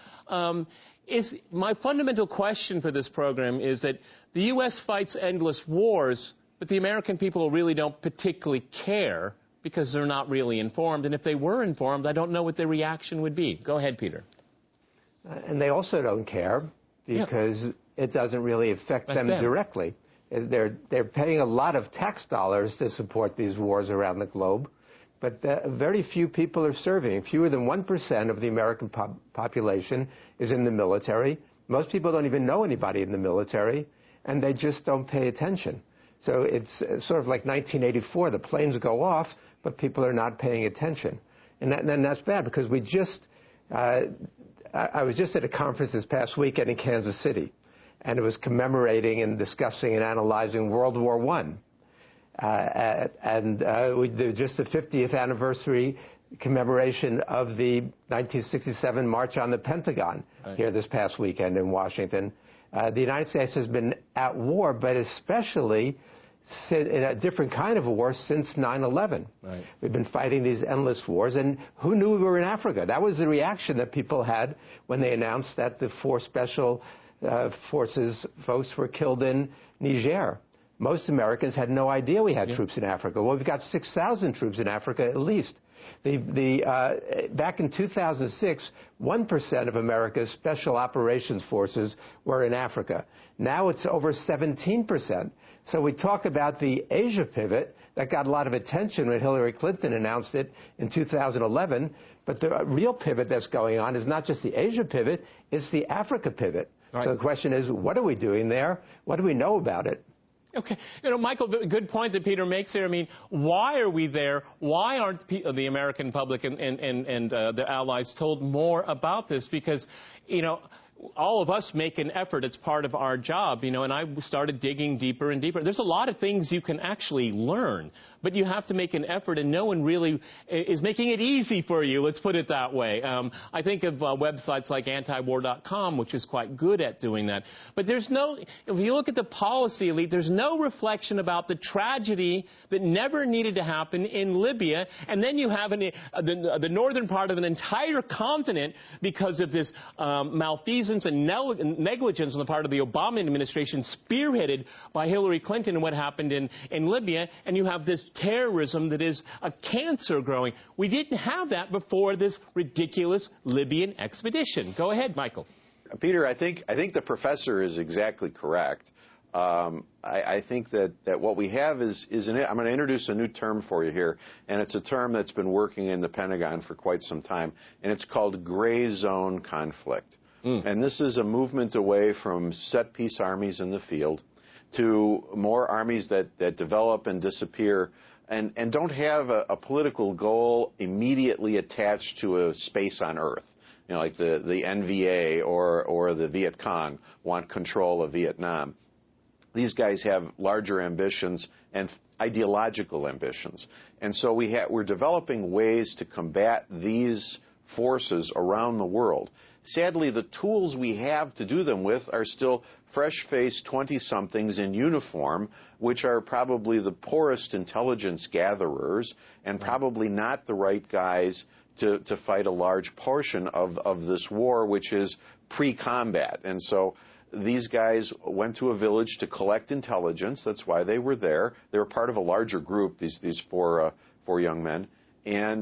My fundamental question for this program is that the U.S. fights endless wars, but the American people really don't particularly care because they're not really informed. And if they were informed, I don't know what their reaction would be. Go ahead, Peter. And they also don't care because it doesn't really affect them directly. They're paying a lot of tax dollars to support these wars around the globe, but very few people are serving. Fewer than 1% of the American population is in the military. Most people don't even know anybody in the military, and they just don't pay attention. So it's sort of like 1984. The planes go off, but people are not paying attention. And that's bad because we just... I was just at a conference this past weekend in Kansas City, and it was commemorating and discussing and analyzing World War I. We did just the 50th anniversary commemoration of the 1967 March on the Pentagon here this past weekend in Washington. The United States has been at war, but especially in a different kind of a war since 9/11. Right. We've been fighting these endless wars, and who knew we were in Africa? That was the reaction that people had when they announced that the 4 special forces folks were killed in Niger. Most Americans had no idea we had troops in Africa. Well, we've got 6,000 troops in Africa at least. Back in 2006, 1% of America's special operations forces were in Africa. Now it's over 17%. So we talk about the Asia pivot that got a lot of attention when Hillary Clinton announced it in 2011. But the real pivot that's going on is not just the Asia pivot, it's the Africa pivot. Right. So the question is, what are we doing there? What do we know about it? Okay. Michael, good point that Peter makes here. I mean, why are we there? Why aren't the American public and their allies told more about this? Because, all of us make an effort. It's part of our job, and I started digging deeper and deeper. There's a lot of things you can actually learn, but you have to make an effort, and no one really is making it easy for you. Let's put it that way. I think of websites like antiwar.com, which is quite good at doing that. But if you look at the policy elite, there's no reflection about the tragedy that never needed to happen in Libya, and then you have the northern part of an entire continent because of this malfeasance and negligence on the part of the Obama administration, spearheaded by Hillary Clinton, and what happened in Libya, and you have this terrorism that is a cancer growing. We didn't have that before this ridiculous Libyan expedition. Go ahead, Michael. Peter, I think the professor is exactly correct. I think that what we have is I'm going to introduce a new term for you here, and it's a term that's been working in the Pentagon for quite some time, and it's called gray zone conflict. And this is a movement away from set piece armies in the field to more armies that develop and disappear and don't have a political goal immediately attached to a space on Earth. Like the NVA or the Viet Cong want control of Vietnam. These guys have larger ambitions and ideological ambitions. And so we're developing ways to combat these forces around the world. Sadly, the tools we have to do them with are still fresh-faced 20-somethings in uniform, which are probably the poorest intelligence gatherers and probably not the right guys to fight a large portion of this war, which is pre-combat. And so these guys went to a village to collect intelligence. That's why they were there. They were part of a larger group, these four young men. And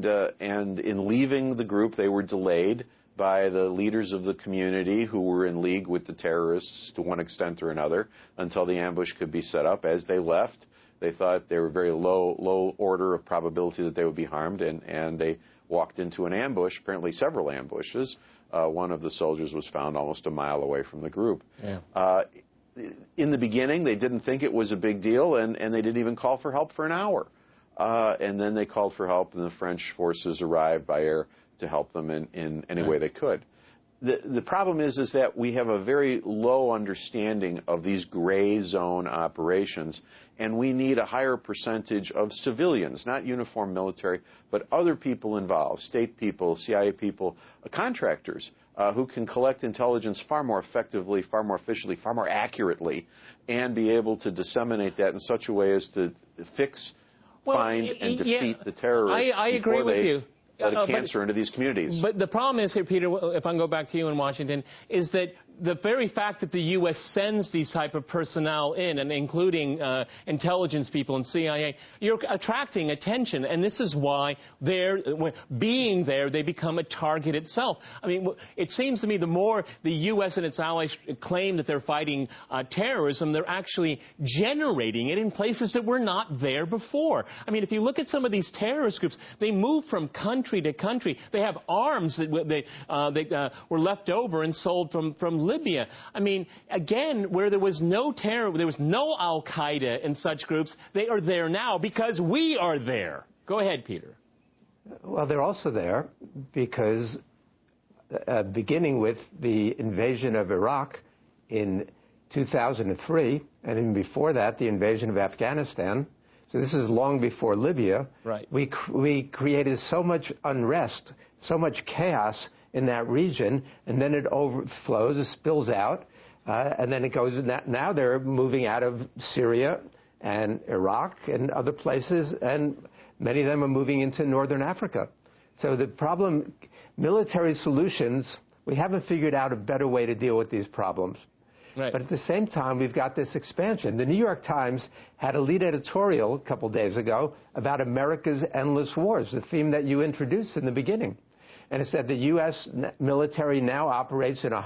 in leaving the group, they were delayed by the leaders of the community who were in league with the terrorists to one extent or another until the ambush could be set up. As they left, they thought they were very low order of probability that they would be harmed, and they walked into an ambush, apparently several ambushes. One of the soldiers was found almost a mile away from the group. Yeah. In the beginning, they didn't think it was a big deal, and they didn't even call for help for an hour. And then they called for help, and the French forces arrived by air to help them in any way they could. The problem is that we have a very low understanding of these gray zone operations, and we need a higher percentage of civilians, not uniformed military, but other people involved, state people, CIA people, contractors, who can collect intelligence far more effectively, far more efficiently, far more accurately, and be able to disseminate that in such a way as to fix, find, and defeat the terrorists. I agree with you. Let a cancer into these communities. But the problem is here, Peter, if I can go back to you in Washington, is that the very fact that the U.S. sends these type of personnel in, and including intelligence people and CIA, you're attracting attention, and this is why being there, they become a target itself. I mean, it seems to me the more the U.S. and its allies claim that they're fighting terrorism, they're actually generating it in places that were not there before. I mean, if you look at some of these terrorist groups, they move from country to country. They have arms that were left over and sold from Libya. I mean, again, where there was no terror, there was no Al-Qaeda in such groups, they are there now because we are there. Go ahead, Peter. Well, they're also there because beginning with the invasion of Iraq in 2003, and even before that, the invasion of Afghanistan, so this is long before Libya, right. We created so much unrest, so much chaos in that region, and then it overflows, it spills out, and then it goes. Now they're moving out of Syria and Iraq and other places, and many of them are moving into northern Africa. So the problem, military solutions, we haven't figured out a better way to deal with these problems. Right. But at the same time, we've got this expansion. The New York Times had a lead editorial a couple days ago about America's endless wars, the theme that you introduced in the beginning. And it said the U.S. military now operates in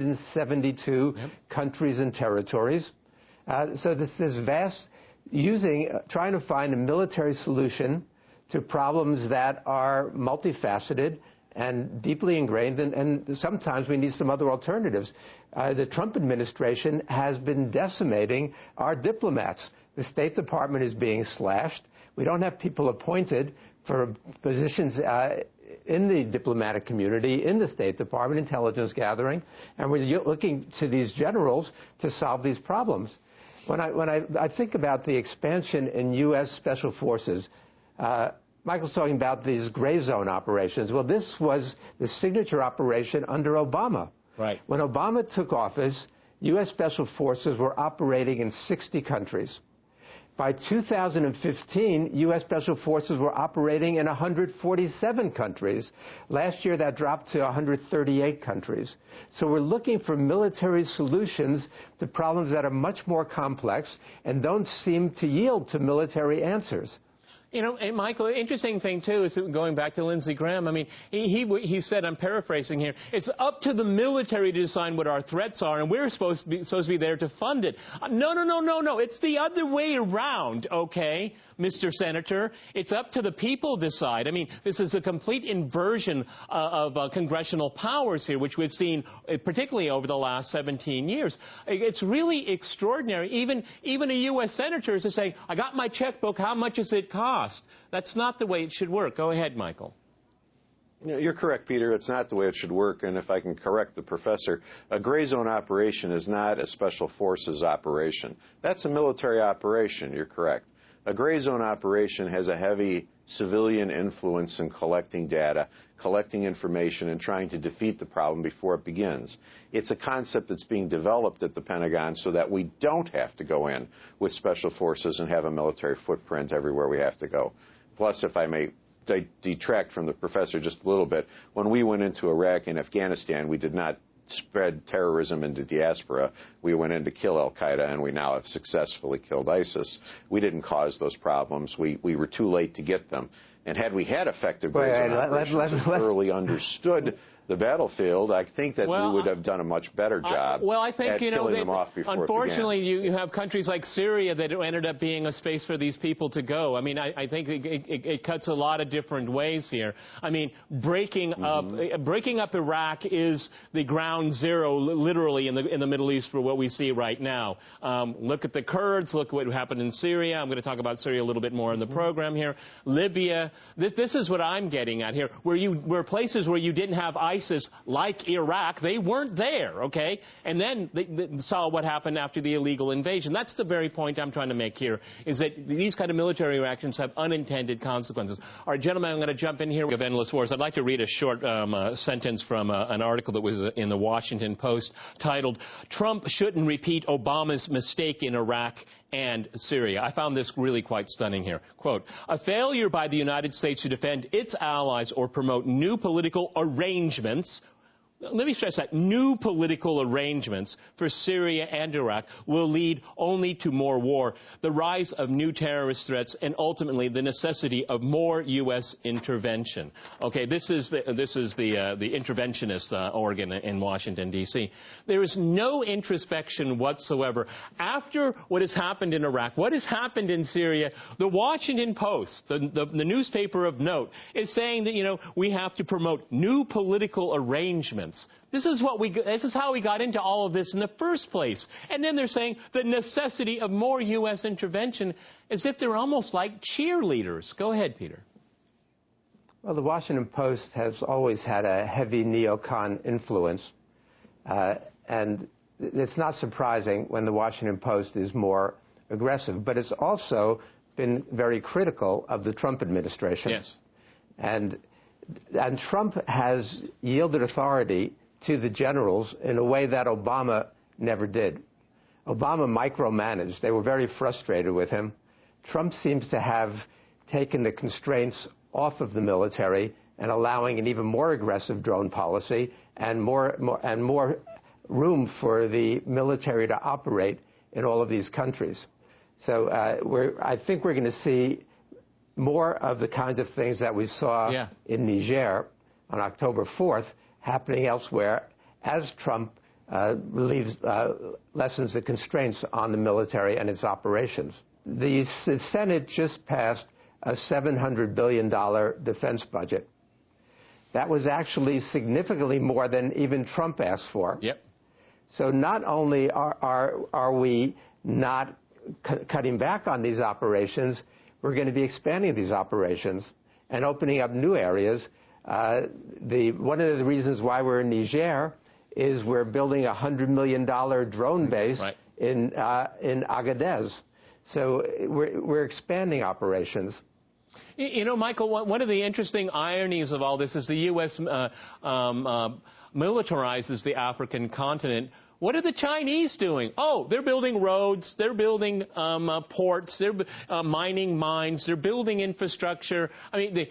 172 countries and territories. So this vast, trying to find a military solution to problems that are multifaceted and deeply ingrained, and sometimes we need some other alternatives. The Trump administration has been decimating our diplomats. The State Department is being slashed. We don't have people appointed for positions in the diplomatic community, in the State Department, intelligence gathering, and we're looking to these generals to solve these problems. When I think about the expansion in U.S. Special Forces, Michael's talking about these gray zone operations. Well, this was the signature operation under Obama. Right. When Obama took office, U.S. Special Forces were operating in 60 countries. By 2015, U.S. Special Forces were operating in 147 countries. Last year, that dropped to 138 countries. So we're looking for military solutions to problems that are much more complex and don't seem to yield to military answers. You know, and Michael, interesting thing, too, is going back to Lindsey Graham. I mean, he said, I'm paraphrasing here, it's up to the military to decide what our threats are, and we're supposed to be there to fund it. No. It's the other way around, okay, Mr. Senator. It's up to the people to decide. I mean, this is a complete inversion of congressional powers here, which we've seen particularly over the last 17 years. It's really extraordinary. Even a U.S. senator is to say, I got my checkbook, how much does it cost? That's not the way it should work. Go ahead, Michael. You're correct, Peter. It's not the way it should work. And if I can correct the professor, a gray zone operation is not a special forces operation. That's a military operation. You're correct. A gray zone operation has a heavy civilian influence in collecting data, collecting information, and trying to defeat the problem before it begins. It's a concept that's being developed at the Pentagon so that we don't have to go in with special forces and have a military footprint everywhere we have to go. Plus, if I may detract from the professor just a little bit, when we went into Iraq and Afghanistan, we did not spread terrorism into diaspora. We went in to kill al-Qaeda, and we now have successfully killed ISIS. We didn't cause those problems. We were too late to get them. And had we had effective gray zone operations and thoroughly understood the battlefield, I think that we would have done a much better job I think, at killing them off before unfortunately, it began. you have countries like Syria that ended up being a space for these people to go. I mean, I think it cuts a lot of different ways here. I mean, breaking up Iraq is the ground zero, literally, in the Middle East for what we see right now. Look at the Kurds. Look at what happened in Syria. I'm going to talk about Syria a little bit more in the program here. Libya. This is what I'm getting at here, where places where you didn't have ISIS, like Iraq, they weren't there, okay? And then they saw what happened after the illegal invasion. That's the very point I'm trying to make here, is that these kind of military actions have unintended consequences. All right, gentlemen, I'm going to jump in here of endless wars. I'd like to read a short sentence from an article that was in the Washington Post titled, "Trump Shouldn't Repeat Obama's Mistake in Iraq and Syria." I found this really quite stunning here. Quote, "A failure by the United States to defend its allies or promote new political arrangements," let me stress that, new political arrangements for Syria and Iraq will lead only to more war, the rise of new terrorist threats, and ultimately the necessity of more U.S. intervention. Okay, this is the interventionist organ in Washington, D.C. There is no introspection whatsoever. After what has happened in Iraq, what has happened in Syria, the Washington Post, the newspaper of note, is saying that, we have to promote new political arrangements. This is how we got into all of this in the first place. And then they're saying the necessity of more U.S. intervention, as if they're almost like cheerleaders. Go ahead, Peter. Well, the Washington Post has always had a heavy neocon influence. And it's not surprising when the Washington Post is more aggressive. But it's also been very critical of the Trump administration. Yes. And Trump has yielded authority to the generals in a way that Obama never did. Obama micromanaged. They were very frustrated with him. Trump seems to have taken the constraints off of the military and allowing an even more aggressive drone policy and more room for the military to operate in all of these countries. So I think we're going to see more of the kinds of things that we saw in Niger on October 4th happening elsewhere as Trump lessens the constraints on the military and its operations. The Senate just passed a $700 billion defense budget. That was actually significantly more than even Trump asked for. Yep. So not only are we not cutting back on these operations, we're going to be expanding these operations and opening up new areas One of the reasons why we're in Niger is we're building a $100 million drone base in Agadez. So we're expanding operations. You know, Michael, one of the interesting ironies of all this is the U.S. Militarizes the African continent. What are the Chinese doing? Oh, they're building roads, they're building ports, they're mining mines, they're building infrastructure. I mean,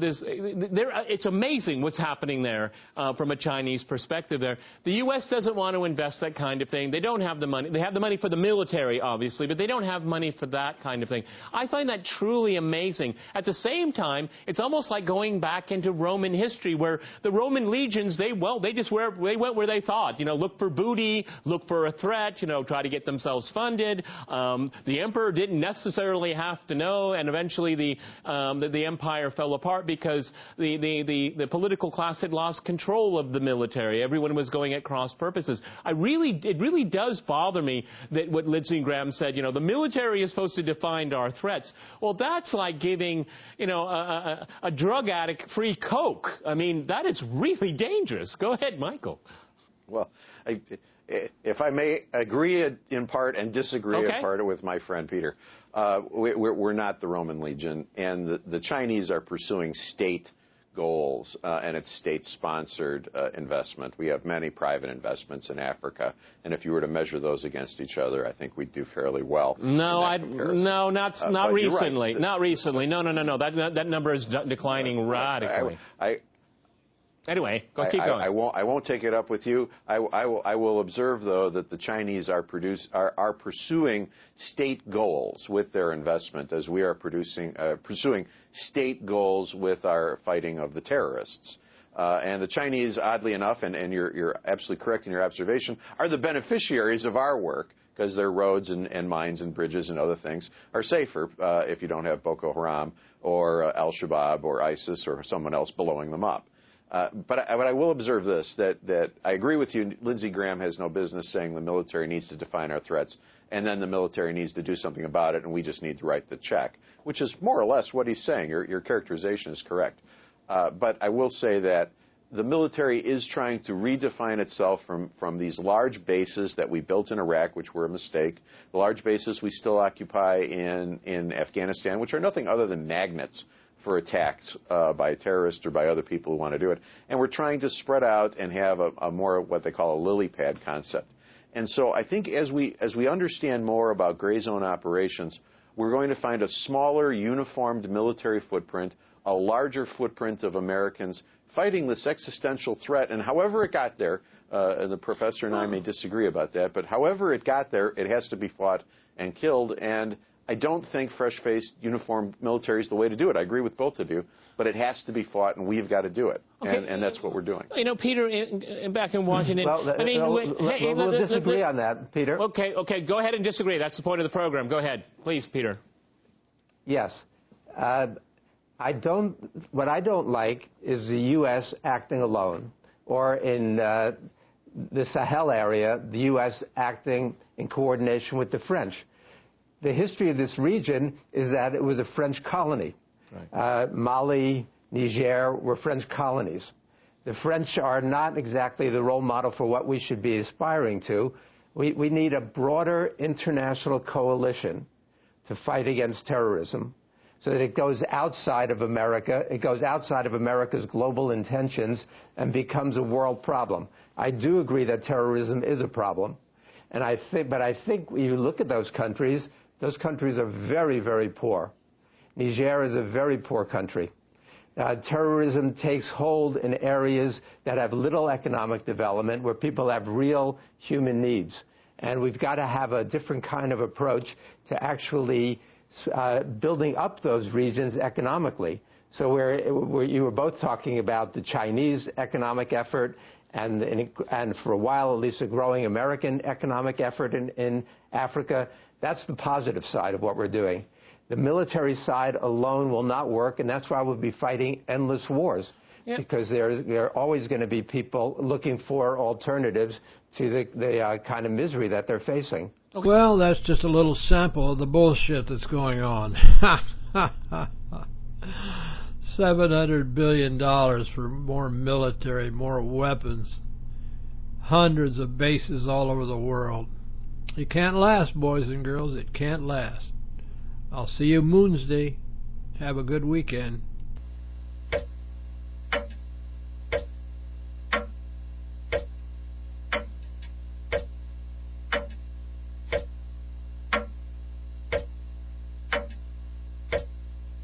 it's amazing what's happening there from a Chinese perspective there. The U.S. doesn't want to invest that kind of thing. They don't have the money. They have the money for the military, obviously, but they don't have money for that kind of thing. I find that truly amazing. At the same time, it's almost like going back into Roman history where the Roman legions, they went where they thought. Look for booty, look for a threat, try to get themselves funded. The emperor didn't necessarily have to know, and eventually the empire fell apart because the political class had lost control of the military. Everyone was going at cross purposes. It really does bother me that what Lindsey Graham said, the military is supposed to define our threats. Well, that's like giving, a drug addict free Coke. I mean, that is really dangerous. Go ahead, Michael. Well, if I may agree in part and disagree in part with my friend Peter, we're not the Roman Legion, and the Chinese are pursuing state goals, and it's state-sponsored investment. We have many private investments in Africa, and if you were to measure those against each other, I think we'd do fairly well. Not recently. Right. Not recently. No. That number is declining radically. Anyway, keep going. I won't take it up with you. I will observe, though, that the Chinese are pursuing state goals with their investment, as we are pursuing state goals with our fighting of the terrorists. And the Chinese, oddly enough, and you're absolutely correct in your observation, are the beneficiaries of our work, because their roads and mines and bridges and other things are safer if you don't have Boko Haram or Al-Shabaab or ISIS or someone else blowing them up. But I will observe this, that I agree with you. Lindsey Graham has no business saying the military needs to define our threats, and then the military needs to do something about it, and we just need to write the check, which is more or less what he's saying. Your characterization is correct. But I will say that the military is trying to redefine itself from these large bases that we built in Iraq, which were a mistake, the large bases we still occupy in Afghanistan, which are nothing other than magnets for attacks by terrorists or by other people who want to do it. And we're trying to spread out and have a more what they call a lily pad concept. And so I think as we understand more about gray zone operations, we're going to find a smaller, uniformed military footprint, a larger footprint of Americans fighting this existential threat. And however it got there, and the professor and I may disagree about that, but however it got there, it has to be fought and killed. And I don't think fresh-faced, uniformed military is the way to do it. I agree with both of you, but it has to be fought, and we've got to do it. Okay. And that's what we're doing. Peter, back in Washington, we'll disagree on that, Peter. Okay, go ahead and disagree. That's the point of the program. Go ahead, please, Peter. Yes. What I don't like is the U.S. acting alone, or in the Sahel area, the U.S. acting in coordination with the French. The history of this region is that it was a French colony. Right. Mali, Niger were French colonies. The French are not exactly the role model for what we should be aspiring to. We need a broader international coalition to fight against terrorism so that it goes outside of America, it goes outside of America's global intentions and becomes a world problem. I do agree that terrorism is a problem. But I think when you look at those countries are very, very poor. Niger is a very poor country. Terrorism takes hold in areas that have little economic development, where people have real human needs. And we've got to have a different kind of approach to actually building up those regions economically. So you were both talking about the Chinese economic effort and for a while at least a growing American economic effort in Africa. That's the positive side of what we're doing. The military side alone will not work, and that's why we'll be fighting endless wars. Yep. Because there are always going to be people looking for alternatives to the kind of misery that they're facing. Okay. Well, that's just a little sample of the bullshit that's going on. $700 billion for more military, more weapons, hundreds of bases all over the world. It can't last, boys and girls. It can't last. I'll see you Moonsday. Have a good weekend.